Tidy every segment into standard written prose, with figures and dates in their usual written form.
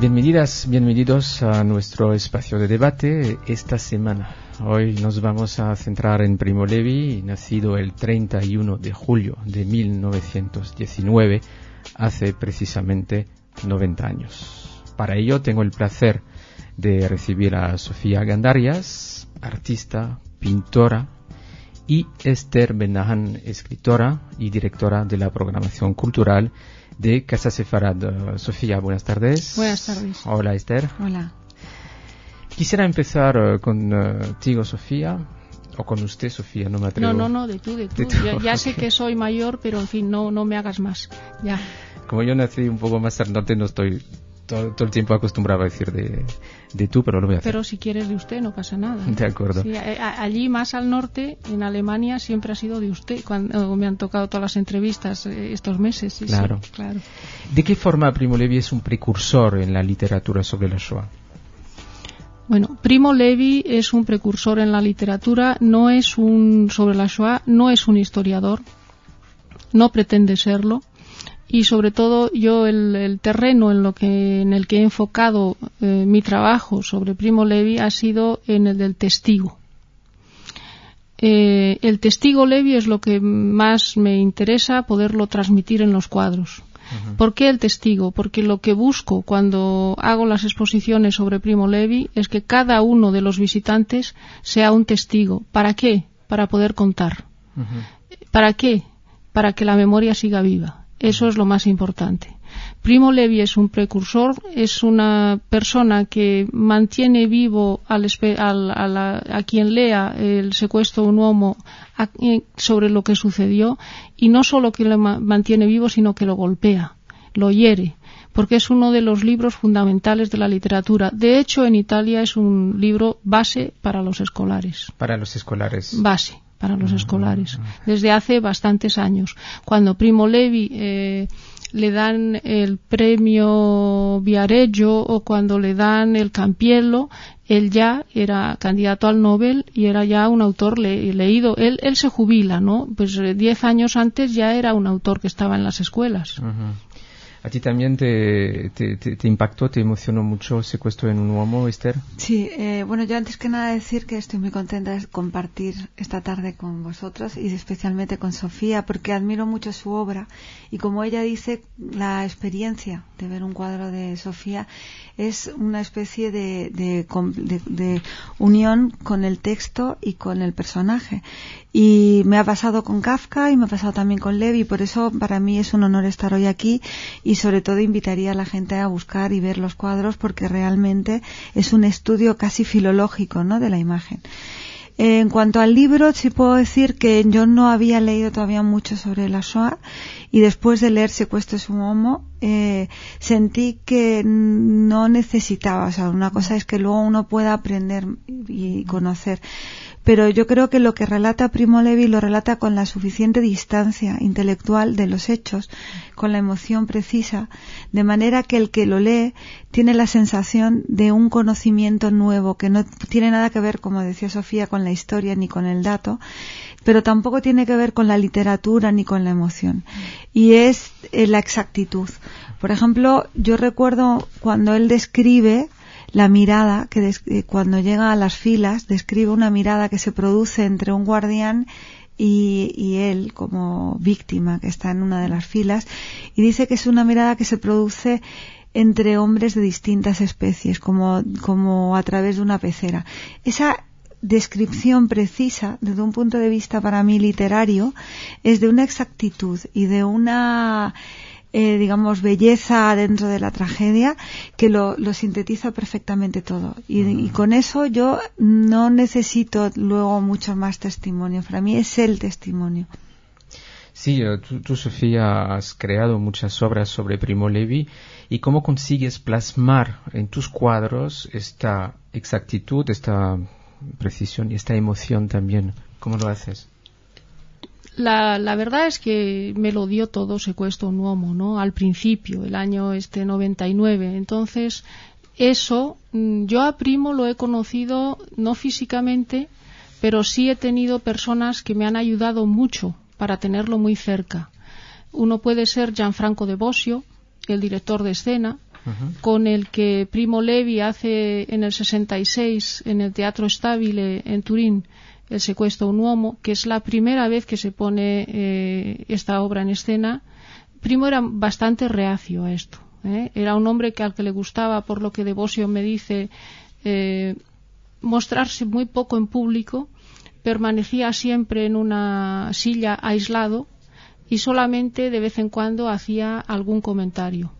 Bienvenidas, bienvenidos a nuestro espacio de debate esta semana. Hoy nos vamos a centrar en Primo Levi, nacido el 31 de julio de 1919, hace precisamente 90 años. Para ello tengo el placer de recibir a Sofía Gandarias, artista, pintora, y Esther Benahan, escritora y directora de la programación cultural de Casa Sefarad. Sofía, buenas tardes. Buenas tardes. Hola, Esther. Hola. Quisiera empezar contigo, Sofía, o con usted, Sofía, no me atrevo. No, de tú. Ya sé que soy mayor, pero en fin, no me hagas más. Ya. Como yo nací un poco más al norte, no estoy todo el tiempo acostumbrado a decir de tú, pero lo voy a hacer. Pero si quieres de usted, no pasa nada. De acuerdo. Sí, allí más al norte, en Alemania, siempre ha sido de usted, cuando me han tocado todas las entrevistas estos meses. Sí, claro. Sí, claro. ¿De qué forma Primo Levi es un precursor en la literatura sobre la Shoah? Bueno, Primo Levi es un precursor en la literatura, sobre la Shoah, no es un historiador, no pretende serlo. Y sobre todo yo el terreno en el que he enfocado mi trabajo sobre Primo Levi ha sido en el del testigo. El testigo Levi es lo que más me interesa poderlo transmitir en los cuadros. Uh-huh. ¿Por qué el testigo? Porque lo que busco cuando hago las exposiciones sobre Primo Levi es que cada uno de los visitantes sea un testigo. ¿Para qué? Para poder contar. Uh-huh. ¿Para qué? Para que la memoria siga viva. Eso es lo más importante. Primo Levi es un precursor, es una persona que mantiene vivo a quien lea el secuestro de un uomo sobre lo que sucedió, y no solo que lo mantiene vivo, sino que lo golpea, lo hiere, porque es uno de los libros fundamentales de la literatura. De hecho, en Italia es un libro base para los escolares. Para los escolares. Base para los escolares, desde hace bastantes años. Cuando Primo Levi le dan el premio Viareggio o cuando le dan el Campiello, él ya era candidato al Nobel y era ya un autor leído. Él se jubila, ¿no? Pues 10 años antes ya era un autor que estaba en las escuelas. Uh-huh. ¿A ti también te impactó, te emocionó mucho el secuestro en un uomo, Esther? Sí, bueno, yo antes que nada decir que estoy muy contenta de compartir esta tarde con vosotros y especialmente con Sofía, porque admiro mucho su obra y, como ella dice, la experiencia de ver un cuadro de Sofía es una especie de unión con el texto y con el personaje. Y me ha pasado con Kafka y me ha pasado también con Levi, por eso para mí es un honor estar hoy aquí, y sobre todo invitaría a la gente a buscar y ver los cuadros, porque realmente es un estudio casi filológico, ¿no?, de la imagen. En cuanto al libro, sí puedo decir que yo no había leído todavía mucho sobre la Shoah, y después de leer Secuestro es un homo, sentí que no necesitaba, o sea, una cosa es que luego uno pueda aprender y conocer, pero yo creo que lo que relata Primo Levi lo relata con la suficiente distancia intelectual de los hechos, con la emoción precisa, de manera que el que lo lee tiene la sensación de un conocimiento nuevo, que no tiene nada que ver, como decía Sofía, con la historia ni con el dato, pero tampoco tiene que ver con la literatura ni con la emoción, y es la exactitud. Por ejemplo, yo recuerdo cuando él describe la mirada, que cuando llega a las filas, describe una mirada que se produce entre un guardián y él como víctima que está en una de las filas, y dice que es una mirada que se produce entre hombres de distintas especies, como a través de una pecera. Esa descripción precisa, desde un punto de vista para mí literario, es de una exactitud y de una digamos, belleza dentro de la tragedia que lo sintetiza perfectamente todo. Y con eso yo no necesito luego mucho más testimonio. Para mí es el testimonio. Sí, tú, Sofía, has creado muchas obras sobre Primo Levi. ¿Y cómo consigues plasmar en tus cuadros esta exactitud, esta precisión y esta emoción también? ¿Cómo lo haces? La verdad es que me lo dio todo Secuestro un uomo, ¿no? Al principio, el año 99. Entonces, eso, yo a Primo lo he conocido no físicamente, pero sí he tenido personas que me han ayudado mucho para tenerlo muy cerca. Uno puede ser Gianfranco de Bosio, el director de escena, con el que Primo Levi hace en el 66 en el Teatro Stabile en Turín El secuestro de un uomo, que es la primera vez que se pone esta obra en escena. Primo era bastante reacio a esto. Era un hombre al que le gustaba, por lo que De Bosio me dice, mostrarse muy poco en público, permanecía siempre en una silla aislado y solamente de vez en cuando hacía algún comentario.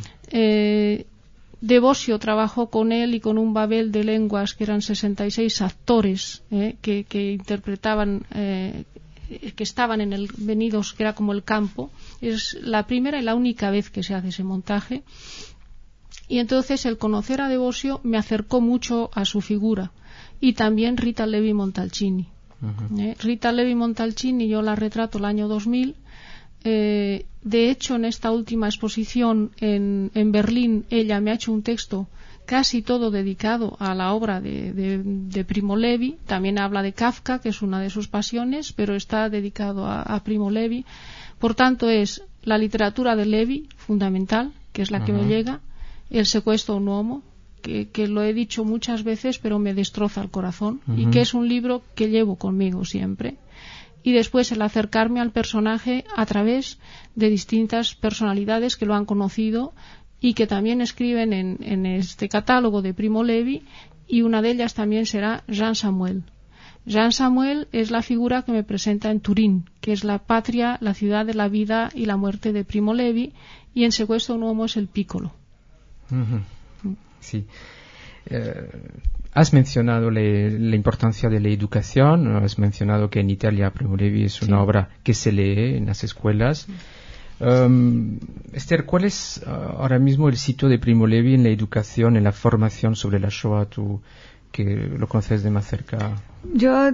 De Bosio trabajó con él y con un babel de lenguas que eran 66 actores que interpretaban, que estaban en el Venidos, que era como el campo. Es la primera y la única vez que se hace ese montaje. Y entonces el conocer a De Bosio me acercó mucho a su figura. Y también Rita Levi Montalcini. Rita Levi Montalcini yo la retrato el año 2000. De hecho, en esta última exposición en Berlín, ella me ha hecho un texto casi todo dedicado a la obra de Primo Levi. También habla de Kafka, que es una de sus pasiones, pero está dedicado a Primo Levi. Por tanto, es la literatura de Levi, fundamental, que es la que me llega, El secuestro de un uomo, que lo he dicho muchas veces, pero me destroza el corazón, y que es un libro que llevo conmigo siempre. Y después el acercarme al personaje a través de distintas personalidades que lo han conocido y que también escriben en este catálogo de Primo Levi, y una de ellas también será Jean Samuel. Jean Samuel es la figura que me presenta en Turín, que es la patria, la ciudad de la vida y la muerte de Primo Levi, y en Secuestro de un uomo es el Piccolo. Sí. Has mencionado la importancia de la educación, has mencionado que en Italia Primo Levi es una obra que se lee en las escuelas. Esther, ¿cuál es ahora mismo el sitio de Primo Levi en la educación, en la formación sobre la Shoah, tú que lo conoces de más cerca? Yo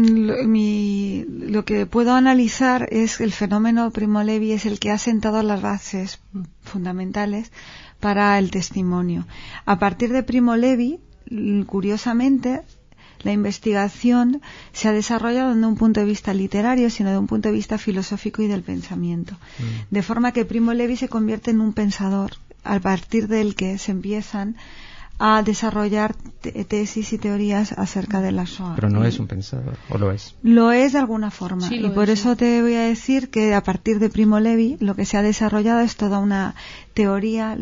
lo que puedo analizar es el fenómeno Primo Levi es el que ha sentado las bases fundamentales para el testimonio. A partir de Primo Levi, curiosamente, la investigación se ha desarrollado no de un punto de vista literario, sino de un punto de vista filosófico y del pensamiento. De forma que Primo Levi se convierte en un pensador, a partir del que se empiezan a desarrollar tesis y teorías acerca de la Shoah. Pero no es un pensador, ¿o lo es? Lo es de alguna forma. Sí, y por eso te voy a decir que a partir de Primo Levi lo que se ha desarrollado es toda una teoría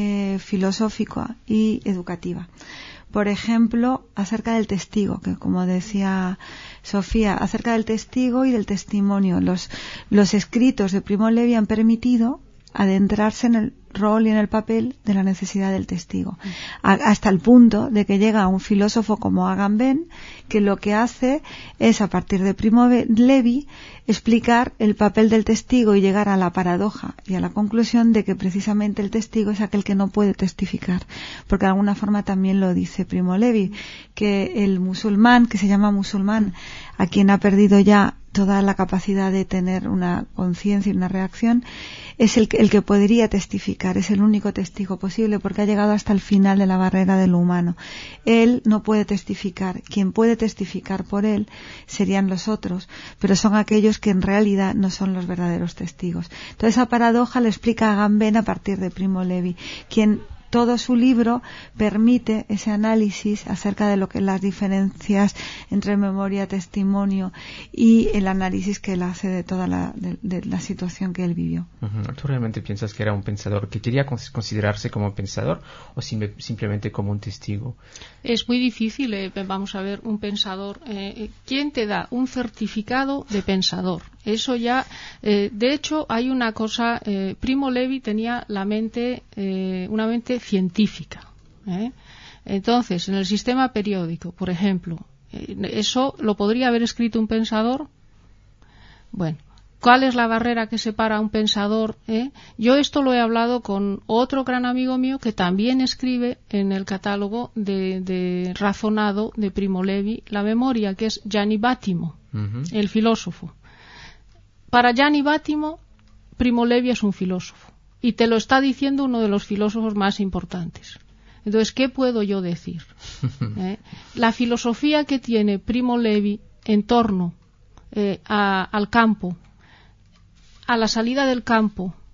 filosófica y educativa. Por ejemplo, acerca del testigo, que como decía Sofía, acerca del testigo y del testimonio. Los escritos de Primo Levi han permitido adentrarse en el rol y en el papel de la necesidad del testigo, hasta el punto de que llega un filósofo como Agamben, que lo que hace es, a partir de Primo Levi, explicar el papel del testigo y llegar a la paradoja y a la conclusión de que precisamente el testigo es aquel que no puede testificar, porque de alguna forma también lo dice Primo Levi, que el musulmán, que se llama musulmán, a quien ha perdido ya toda la capacidad de tener una conciencia y una reacción, es el que podría testificar, es el único testigo posible, porque ha llegado hasta el final de la barrera de lo humano. Él no puede testificar. Quien puede testificar por él serían los otros, pero son aquellos que en realidad no son los verdaderos testigos. Entonces esa paradoja le explica Agamben a partir de Primo Levi, quien todo su libro permite ese análisis acerca de lo que las diferencias entre memoria, testimonio y el análisis que él hace de toda la situación que él vivió. ¿Tú realmente piensas que era un pensador, que quería considerarse como pensador o simplemente como un testigo? Es muy difícil, vamos a ver, un pensador. ¿Quién te da un certificado de pensador? Eso ya, de hecho, hay una cosa. Primo Levi tenía una mente científica. Entonces, en el sistema periódico, por ejemplo, ¿eso lo podría haber escrito un pensador? Bueno, ¿cuál es la barrera que separa a un pensador? Yo esto lo he hablado con otro gran amigo mío que también escribe en el catálogo de razonado de Primo Levi la memoria, que es Gianni Battimo, el filósofo. Para Gianni Battimo, Primo Levi es un filósofo. Y te lo está diciendo uno de los filósofos más importantes. Entonces, ¿qué puedo yo decir? La filosofía que tiene Primo Levi en torno al campo, a la salida del campo,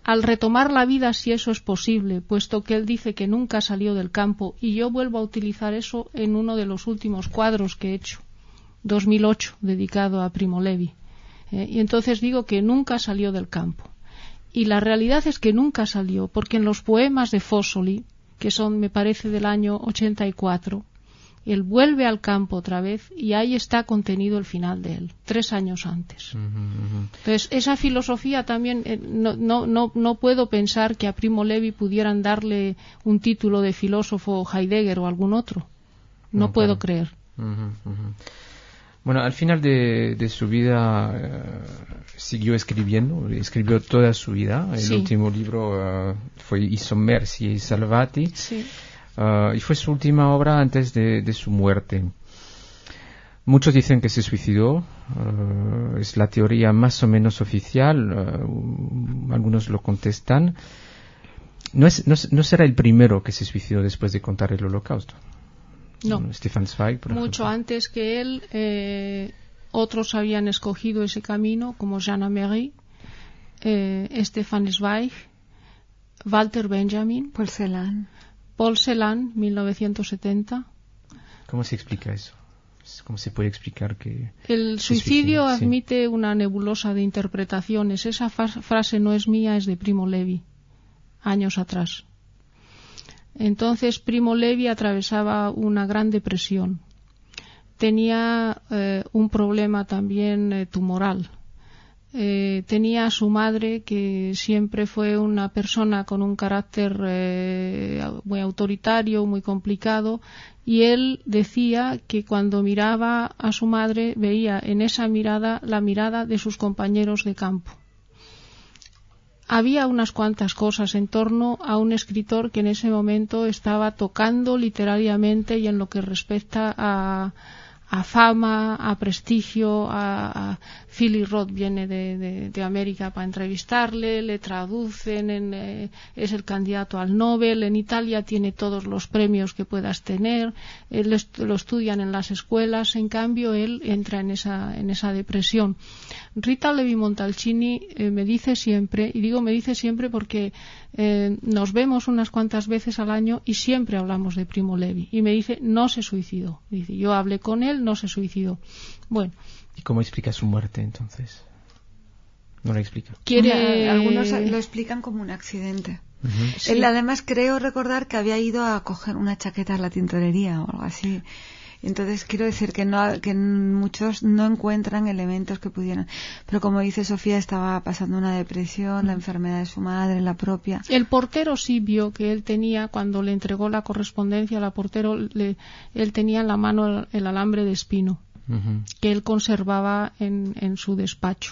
al retomar la vida, si eso es posible, puesto que él dice que nunca salió del campo, y yo vuelvo a utilizar eso en uno de los últimos cuadros que he hecho, 2008, dedicado a Primo Levi. Y entonces digo que nunca salió del campo. Y la realidad es que nunca salió, porque en los poemas de Fossoli, que son, me parece, del año 84, él vuelve al campo otra vez y ahí está contenido el final de él, 3 años antes. Entonces, esa filosofía también, no puedo pensar que a Primo Levi pudieran darle un título de filósofo Heidegger o algún otro. No puedo creer. Bueno, al final de su vida siguió escribiendo, escribió toda su vida. El último libro fue I sommersi e i salvati. Sí. Y fue su última obra antes de su muerte. Muchos dicen que se suicidó, es la teoría más o menos oficial, algunos lo contestan. No será el primero que se suicidó después de contar el Holocausto. No, Stefan Zweig, por mucho ejemplo. antes que él, otros habían escogido ese camino, como Jean Améry, Stefan Zweig, Walter Benjamin, Paul Celan, 1970. ¿Cómo se explica eso? ¿Cómo se puede explicar que el suicidio admite una nebulosa de interpretaciones? Esa frase no es mía, es de Primo Levi, años atrás. Entonces Primo Levi atravesaba una gran depresión. Tenía un problema también tumoral. Tenía a su madre, que siempre fue una persona con un carácter muy autoritario, muy complicado, y él decía que cuando miraba a su madre veía en esa mirada la mirada de sus compañeros de campo. Había unas cuantas cosas en torno a un escritor que en ese momento estaba tocando literariamente, y en lo que respecta a fama, a prestigio, a Philip Roth viene de América para entrevistarle, le traducen, es el candidato al Nobel, en Italia tiene todos los premios que puedas tener, lo estudian en las escuelas, en cambio él entra en esa depresión. Rita Levi Montalcini me dice siempre, y digo me dice siempre porque nos vemos unas cuantas veces al año y siempre hablamos de Primo Levi, y me dice, no se suicidó. Dice, yo hablé con él, no se suicidó. Bueno. ¿Y cómo explica su muerte entonces? No la explica. Algunos lo explican como un accidente. Sí. Él además creo recordar que había ido a coger una chaqueta a la tintorería o algo así. Entonces quiero decir que muchos no encuentran elementos que pudieran. Pero como dice Sofía, estaba pasando una depresión, la enfermedad de su madre, la propia. El portero sí vio que él tenía, cuando le entregó la correspondencia al portero, él tenía en la mano el alambre de espino, que él conservaba en su despacho.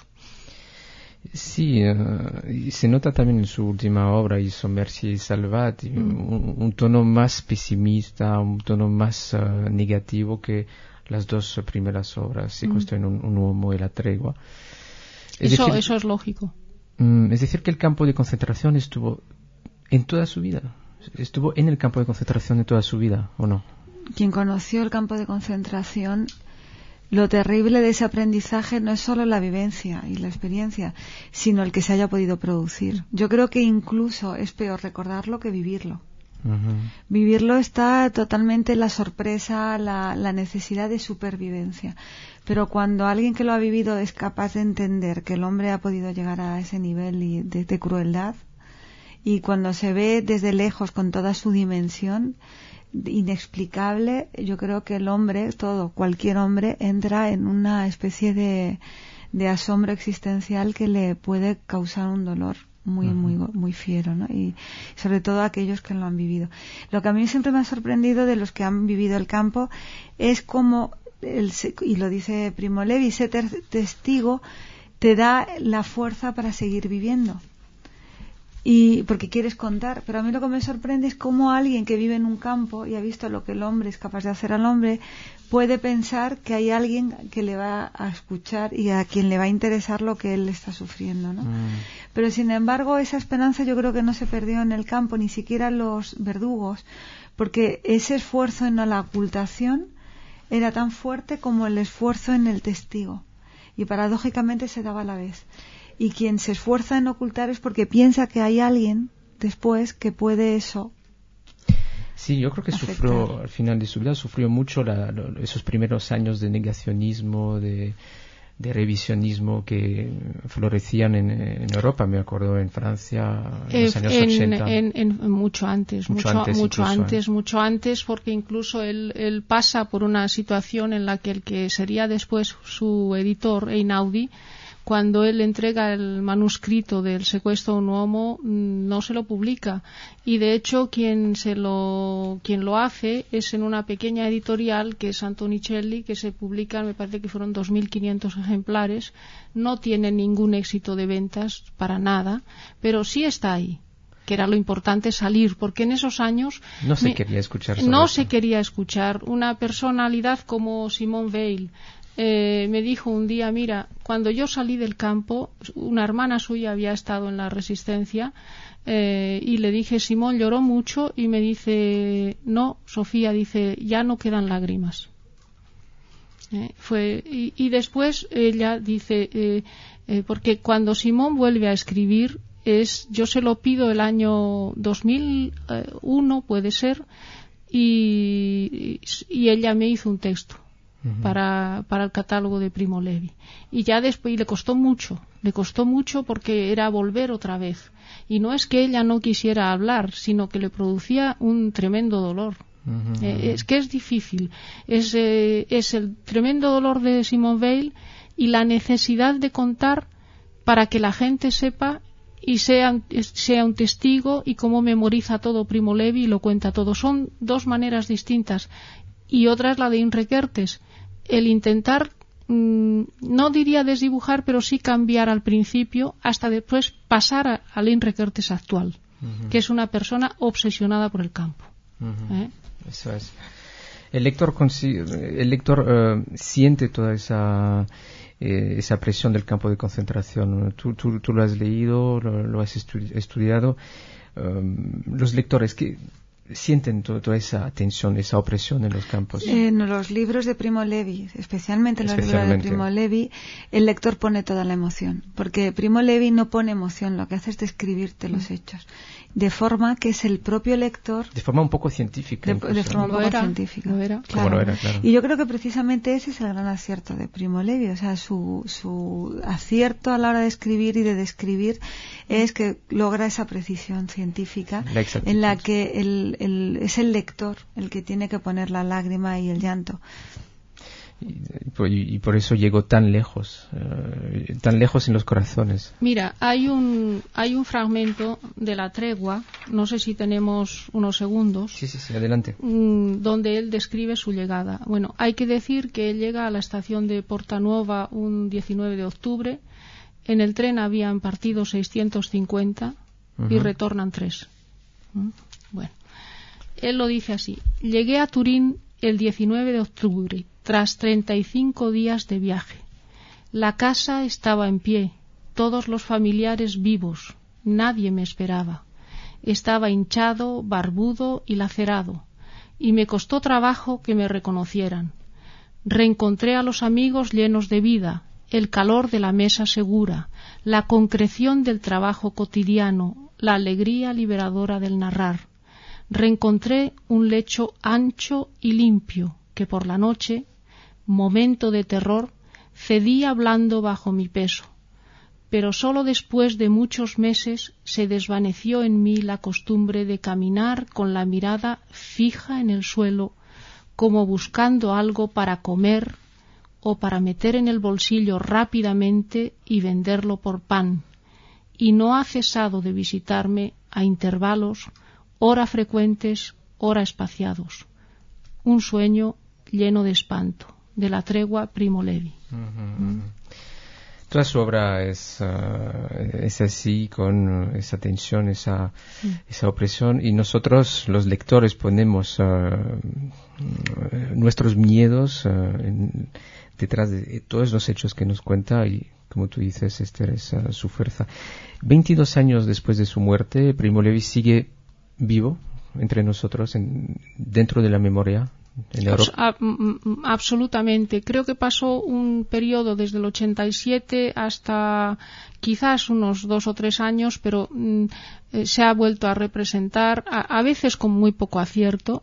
Sí, y se nota también en su última obra, I sommersi e i salvati, un tono más pesimista, un tono más negativo que las dos primeras obras, Se cuestiona un uomo y la tregua. Eso es lógico. Es decir, que el campo de concentración estuvo en toda su vida. ¿Estuvo en el campo de concentración de toda su vida o no? Quien conoció el campo de concentración, lo terrible de ese aprendizaje no es solo la vivencia y la experiencia, sino el que se haya podido producir. Yo creo que incluso es peor recordarlo que vivirlo. Vivirlo está totalmente en la sorpresa, la necesidad de supervivencia. Pero cuando alguien que lo ha vivido es capaz de entender que el hombre ha podido llegar a ese nivel de crueldad, y cuando se ve desde lejos con toda su dimensión inexplicable, yo creo que el hombre, cualquier hombre, entra en una especie de asombro existencial que le puede causar un dolor muy fiero, ¿no? Y sobre todo a aquellos que lo han vivido. Lo que a mí siempre me ha sorprendido de los que han vivido el campo es cómo, y lo dice Primo Levi, ser testigo te da la fuerza para seguir viviendo. Y porque quieres contar, pero a mí lo que me sorprende es cómo alguien que vive en un campo y ha visto lo que el hombre es capaz de hacer al hombre puede pensar que hay alguien que le va a escuchar y a quien le va a interesar lo que él está sufriendo, ¿no? Pero sin embargo esa esperanza yo creo que no se perdió en el campo, ni siquiera los verdugos, porque ese esfuerzo en la ocultación era tan fuerte como el esfuerzo en el testigo, y paradójicamente se daba a la vez. y quien se esfuerza en ocultar es porque piensa que hay alguien después que puede eso. Sí, yo creo que sufrió, al final de su vida, sufrió mucho esos primeros años de negacionismo, de revisionismo que florecían en Europa, me acuerdo, en Francia, en los años 80. Mucho antes, porque incluso él pasa por una situación en la que el que sería después su editor, Einaudi, cuando él entrega el manuscrito del Secuestro a un Uomo, no se lo publica. Y de hecho quien lo hace es en una pequeña editorial que es Antonicelli, que se publican, me parece que fueron 2.500 ejemplares. No tiene ningún éxito de ventas para nada, pero sí está ahí, que era lo importante, salir, porque en esos años no se quería escuchar. Se quería escuchar. Una personalidad como Simone Weil me dijo un día, mira, cuando yo salí del campo, una hermana suya había estado en la Resistencia, y le dije, Simón lloró mucho, y me dice, no, Sofía, dice, ya no quedan lágrimas. Y después ella dice, porque cuando Simón vuelve a escribir, yo se lo pido el año 2001, puede ser, y ella me hizo un texto para el catálogo de Primo Levi, y ya después le costó mucho porque era volver otra vez, y no es que ella no quisiera hablar, sino que le producía un tremendo dolor. Es que es difícil, es el tremendo dolor de Simone Weil y la necesidad de contar para que la gente sepa y sea un testigo, y cómo memoriza todo Primo Levi y lo cuenta todo. Son dos maneras distintas, y otra es la de Imre Kertész, el intentar, no diría desdibujar, pero sí cambiar al principio, hasta después pasar al Imre Kertész actual, que es una persona obsesionada por el campo. Eso es. El lector siente toda esa presión del campo de concentración. Tú lo has leído, lo has estudiado. Los lectores, ¿qué sienten toda esa tensión, esa opresión en los campos? En los libros de Primo Levi, especialmente en los libros de Primo Levi, el lector pone toda la emoción, porque Primo Levi no pone emoción, lo que hace es describirte los hechos, de forma que es el propio lector, de forma un poco científica, de forma un poco científica, claro. Y yo creo que precisamente ese es el gran acierto de Primo Levi, o sea, su acierto a la hora de escribir y de describir es que logra esa precisión científica en la que es el lector el que tiene que poner la lágrima y el llanto. Y por eso llegó tan lejos en los corazones. Mira, hay un fragmento de La Tregua, no sé si tenemos unos segundos. Sí, adelante. Donde él describe su llegada. Bueno, hay que decir que él llega a la estación de Portanuova un 19 de octubre. En el tren habían partido 650 y retornan 3. Bueno, él lo dice así: llegué a Turín el 19 de octubre, tras 35 días de viaje. La casa estaba en pie, todos los familiares vivos, nadie me esperaba. Estaba hinchado, barbudo y lacerado, y me costó trabajo que me reconocieran. Reencontré a los amigos llenos de vida, el calor de la mesa segura, la concreción del trabajo cotidiano, la alegría liberadora del narrar. Reencontré un lecho ancho y limpio que por la noche, momento de terror, cedía blando bajo mi peso, pero sólo después de muchos meses se desvaneció en mí la costumbre de caminar con la mirada fija en el suelo, como buscando algo para comer o para meter en el bolsillo rápidamente y venderlo por pan, y no ha cesado de visitarme a intervalos, ora frecuentes, ora espaciados. Un sueño lleno de espanto. De La Tregua, Primo Levi. Toda su obra es así, con esa tensión, esa opresión, y nosotros, los lectores, ponemos nuestros miedos detrás de todos los hechos que nos cuenta, y como tú dices, esta es su fuerza. 22 años después de su muerte, Primo Levi sigue vivo entre nosotros, dentro de la memoria en Europa. Absolutamente. Creo que pasó un periodo desde el 87 hasta quizás unos 2 o 3 años, pero se ha vuelto a representar, a veces con muy poco acierto,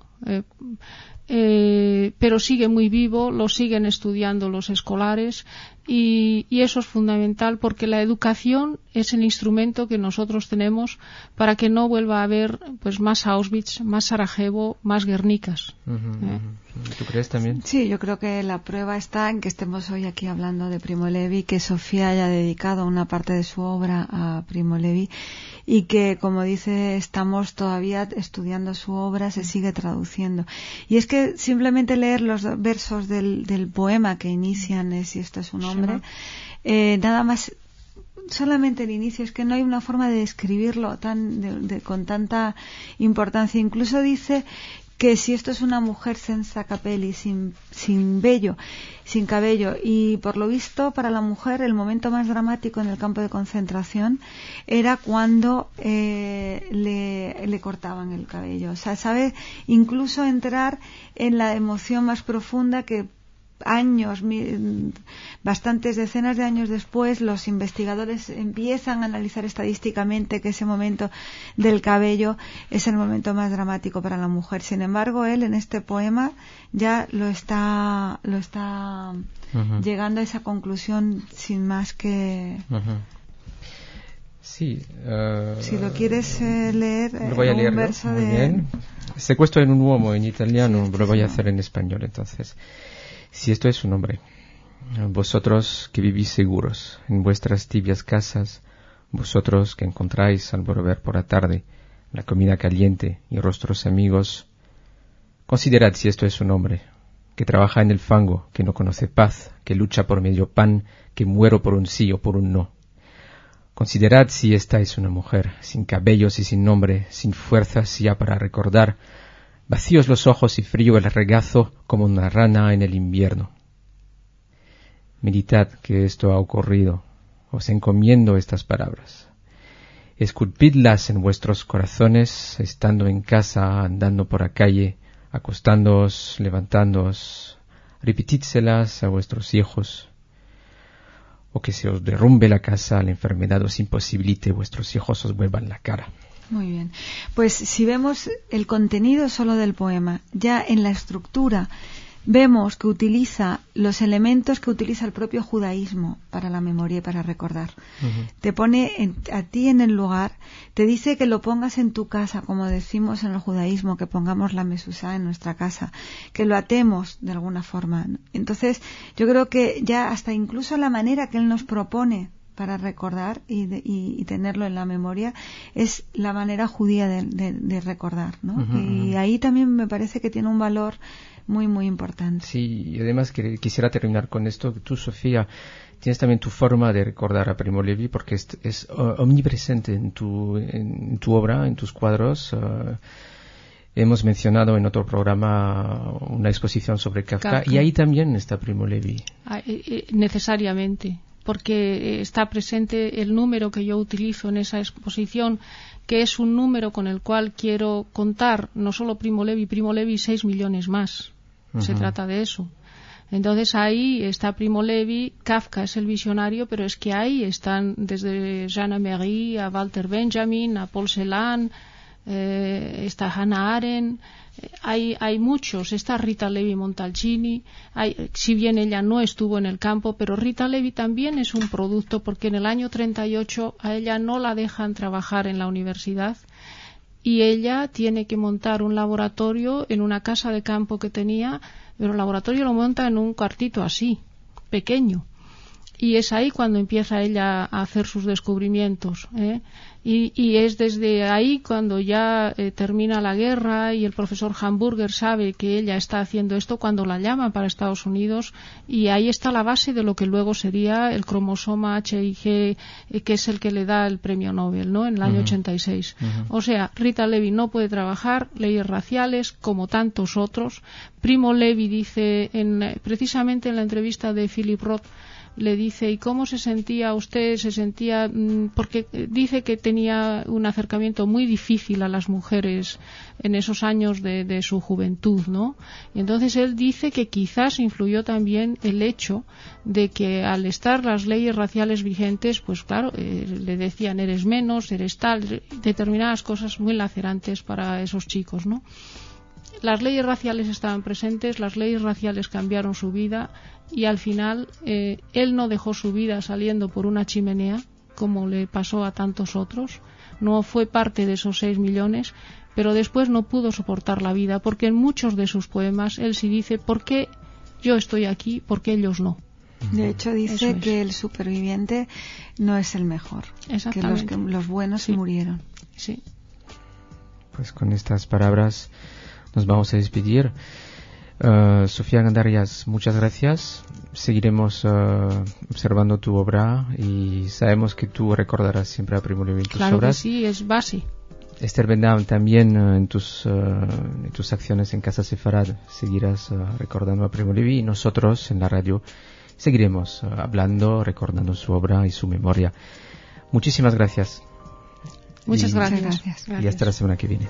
pero sigue muy vivo, lo siguen estudiando los escolares y eso es fundamental porque la educación es el instrumento que nosotros tenemos para que no vuelva a haber pues más Auschwitz, más Sarajevo, más Guernicas. ¿Tú crees también? Sí, yo creo que la prueba está en que estemos hoy aquí hablando de Primo Levi, que Sofía haya dedicado una parte de su obra a Primo Levi y que, como dice, estamos todavía estudiando su obra, se sigue traduciendo. Y es que simplemente leer los versos del poema que inician Si esto es un hombre, nada más, solamente el inicio, es que no hay una forma de describirlo con tanta importancia. Incluso dice que si esto es una mujer senza capelli, sin vello, sin cabello, y por lo visto para la mujer el momento más dramático en el campo de concentración era cuando le cortaban el cabello. O sea, sabe incluso entrar en la emoción más profunda que bastantes decenas de años después, los investigadores empiezan a analizar estadísticamente que ese momento del cabello es el momento más dramático para la mujer. Sin embargo, él en este poema ya lo está llegando a esa conclusión sin más que... Sí. Si lo quieres leer, lo voy a leer, verso muy bien. Secuestro en un uomo en italiano, lo voy a hacer en español entonces. Si esto es un hombre, vosotros que vivís seguros en vuestras tibias casas, vosotros que encontráis al volver por la tarde la comida caliente y rostros amigos, considerad si esto es un hombre, que trabaja en el fango, que no conoce paz, que lucha por medio pan, que muero por un sí o por un no. Considerad si esta es una mujer, sin cabellos y sin nombre, sin fuerzas ya para recordar, vacíos los ojos y frío el regazo como una rana en el invierno. Meditad que esto ha ocurrido, os encomiendo estas palabras. Esculpidlas en vuestros corazones, estando en casa, andando por la calle, acostándoos, levantándoos, repetidselas a vuestros hijos, o que se os derrumbe la casa, la enfermedad os imposibilite, vuestros hijos os vuelvan la cara. Muy bien. Pues si vemos el contenido solo del poema, ya en la estructura vemos que utiliza los elementos que utiliza el propio judaísmo para la memoria y para recordar. Te pone a ti en el lugar, te dice que lo pongas en tu casa, como decimos en el judaísmo, que pongamos la mesuzá en nuestra casa, que lo atemos de alguna forma. Entonces, yo creo que ya hasta incluso la manera que él nos propone para recordar y tenerlo en la memoria es la manera judía de recordar, ¿no? Y ahí también me parece que tiene un valor muy, muy importante. Sí, y además quisiera terminar con esto. Tú, Sofía, tienes también tu forma de recordar a Primo Levi porque es omnipresente en tu obra, en tus cuadros. Hemos mencionado en otro programa una exposición sobre Kafka. Y ahí también está Primo Levi. Necesariamente, porque está presente el número que yo utilizo en esa exposición, que es un número con el cual quiero contar no solo Primo Levi 6 millones más. Se trata de eso. Entonces ahí está Primo Levi, Kafka es el visionario, pero es que ahí están desde Jean Améry a Walter Benjamin, a Paul Celan, está Hannah Arendt, hay muchos, está Rita Levi Montalcini, si bien ella no estuvo en el campo, pero Rita Levi también es un producto porque en el año 38 a ella no la dejan trabajar en la universidad y ella tiene que montar un laboratorio en una casa de campo que tenía, pero el laboratorio lo monta en un cuartito así, pequeño. Y es ahí cuando empieza ella a hacer sus descubrimientos, y es desde ahí cuando ya termina la guerra y el profesor Hamburger sabe que ella está haciendo esto cuando la llaman para Estados Unidos, y ahí está la base de lo que luego sería el cromosoma HIG, que es el que le da el premio Nobel, ¿no? En el año 86. O sea, Rita Levi no puede trabajar leyes raciales como tantos otros. Primo Levi dice precisamente en la entrevista de Philip Roth, le dice, ¿y cómo se sentía usted? Se sentía, porque dice que tenía un acercamiento muy difícil a las mujeres en esos años de su juventud, ¿no? Y entonces él dice que quizás influyó también el hecho de que al estar las leyes raciales vigentes, pues claro, le decían eres menos, eres tal, determinadas cosas muy lacerantes para esos chicos, ¿no? Las leyes raciales estaban presentes, las leyes raciales cambiaron su vida y al final él no dejó su vida saliendo por una chimenea como le pasó a tantos otros, no fue parte de esos 6 millones, pero después no pudo soportar la vida porque en muchos de sus poemas él sí dice ¿por qué yo estoy aquí? ¿Por qué ellos no? De hecho dice que el superviviente no es el mejor, que los buenos murieron. Sí. Pues con estas palabras nos vamos a despedir. Sofía Gandarias, muchas gracias. Seguiremos observando tu obra y sabemos que tú recordarás siempre a Primo Levi en tus obras. Claro que sí, es base. Esther Bendam, también en tus acciones en Casa Sefarad seguirás recordando a Primo Levi y nosotros en la radio seguiremos hablando, recordando su obra y su memoria. Muchísimas gracias. Muchas gracias. Y hasta la semana que viene.